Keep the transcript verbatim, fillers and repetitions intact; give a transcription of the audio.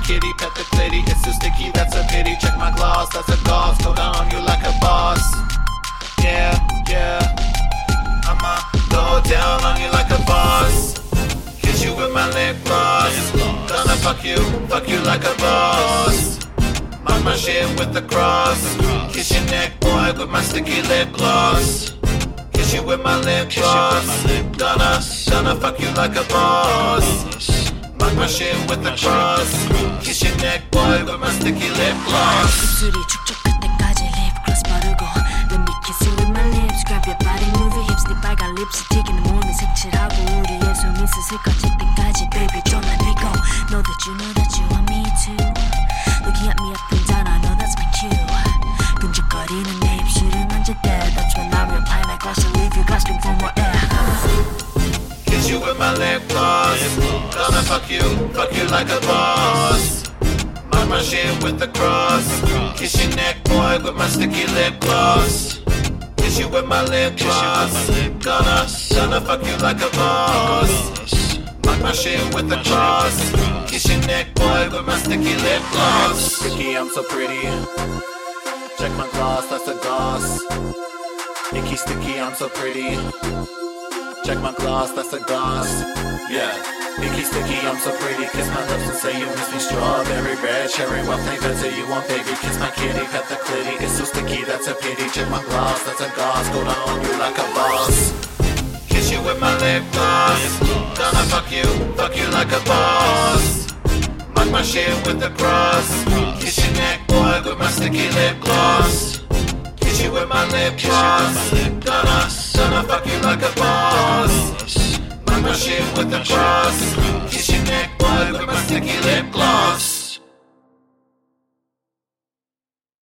kitty, pet the clitty. It's so sticky, that's a pity. Check my gloss, that's a gloss. Go down on you like a boss. Yeah, yeah. I'ma go down on you like a boss. Kiss you with my lip gloss. Gonna fuck you, fuck you like a boss. Mark my shit with the cross. Kiss your neck, boy, with my sticky lip gloss. Kiss you with my lip gloss. Gonna, gonna fuck you like a boss. Mark my shit with the cross. Kiss your neck, boy, with my sticky lip gloss. 입술이 축축할 때까지 립글로스 바르고 Let me kiss you with my lips. Grab your body, move your hips. 네 빨간 립스틱은 몸에 색칠하고 우리의 숨이 슬슬 꺼질 때까지 Baby don't let me go. Know that you know that you want me too. Looking at me up and down, I know that's my cue. 끈적거리는 내 입술을 만질 때 That's when I reply my gloss and leave you gasping for more air. Kiss you with my lip gloss. Gonna fuck you, fuck you like a boss. Mark my shit with the cross. Kiss your neck, boy, with my sticky lip gloss. Kiss you with my lip gloss. Gonna, gonna fuck you like a boss. Mark my shit with the cross. Kiss your neck, boy, with my sticky lip gloss. Sticky, I'm so pretty. Check my gloss, that's a gloss. Icky, sticky, I'm so pretty. Check my gloss, that's a gloss. Yeah. Icky, sticky, I'm so pretty. Kiss my lips and say you miss me. Strawberry, red, cherry, what flavor do you want, baby? Kiss my kitty, pet the clitty. It's so sticky, that's a pity. Check my gloss, that's a gloss. Go down on you like a boss. Kiss you with my lip gloss. Gonna fuck you, fuck you like a boss. Mark my shit with the cross. Kiss your neck, boy, with my sticky lip gloss. Kiss you with my lip gloss. Gonna, gonna fuck you like a boss. Mark my shit with the cross. Kiss your neck, boy, with my sticky lip gloss.